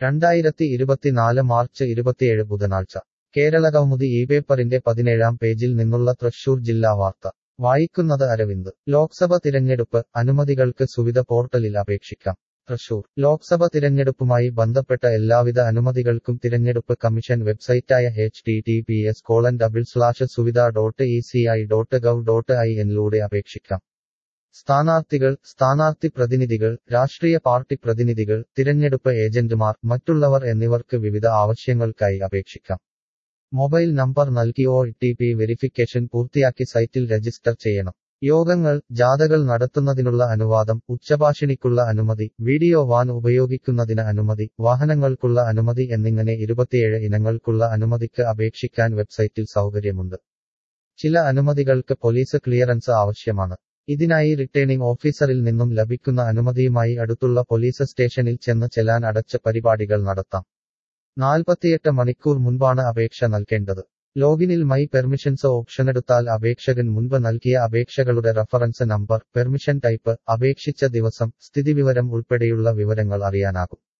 2024 March 27 ബുധനാഴ്ച കേരളകൗമുദി പേപ്പറിന്റെ 17-ാം പേജിൽ നിന്നുള്ള തൃശൂർ ജില്ലാ വാർത്ത വായിക്കുന്നത് അരവിന്ദ്. ലോക്സഭ തിരഞ്ഞെടുപ്പ് അനുമതികൾക്ക് സുവിധ പോർട്ടലിൽ അപേക്ഷിക്കാം. തൃശൂർ ലോക്സഭ തിരഞ്ഞെടുപ്പുമായി ബന്ധപ്പെട്ട എല്ലാവിധ അനുമതികൾക്കും തിരഞ്ഞെടുപ്പ് കമ്മീഷൻ വെബ്സൈറ്റായ https://suvidha.eci.gov.in ലൂടെ അപേക്ഷിക്കാം. സ്ഥാനാർത്ഥികൾ, സ്ഥാനാർത്ഥി പ്രതിനിധികൾ, രാഷ്ട്രീയ പാർട്ടി പ്രതിനിധികൾ, തിരഞ്ഞെടുപ്പ് ഏജന്റുമാർ, മറ്റുള്ളവർ എന്നിവർക്ക് വിവിധ ആവശ്യങ്ങൾക്കായി അപേക്ഷിക്കാം. മൊബൈൽ നമ്പർ നൽകി OTP വെരിഫിക്കേഷൻ പൂർത്തിയാക്കി സൈറ്റിൽ രജിസ്റ്റർ ചെയ്യണം. യോഗങ്ങൾ, ജാഥകൾ നടത്തുന്നതിനുള്ള അനുവാദം, ഉച്ചഭാഷിണിക്കുള്ള അനുമതി, വീഡിയോ വാൻ ഉപയോഗിക്കുന്നതിന് അനുമതി, വാഹനങ്ങൾക്കുള്ള അനുമതി എന്നിങ്ങനെ 27 ഇനങ്ങൾക്കുള്ള അനുമതിക്ക് അപേക്ഷിക്കാൻ വെബ്സൈറ്റിൽ സൗകര്യമുണ്ട്. ചില അനുമതികൾക്ക് പോലീസ് ക്ലിയറൻസ് ആവശ്യമാണ്. ഇതിനായി റിട്ടേണിംഗ് ഓഫീസറിൽ നിന്നും ലഭിക്കുന്ന അനുമതിയുമായി അടുത്തുള്ള പോലീസ് സ്റ്റേഷനിൽ ചെന്ന് ചെലാൻ അടച്ച പരിപാടികൾ നടത്താം. 48 മണിക്കൂർ മുൻപാണ് അപേക്ഷ നൽകേണ്ടത്. ലോഗിനിൽ മൈ പെർമിഷൻസ് ഓപ്ഷനെടുത്താൽ അപേക്ഷകൻ മുൻപ് നൽകിയ അപേക്ഷകളുടെ റഫറൻസ് നമ്പർ, പെർമിഷൻ ടൈപ്പ്, അപേക്ഷിച്ച ദിവസം, സ്ഥിതിവിവരം ഉൾപ്പെടെയുള്ള വിവരങ്ങൾ അറിയാനാകും.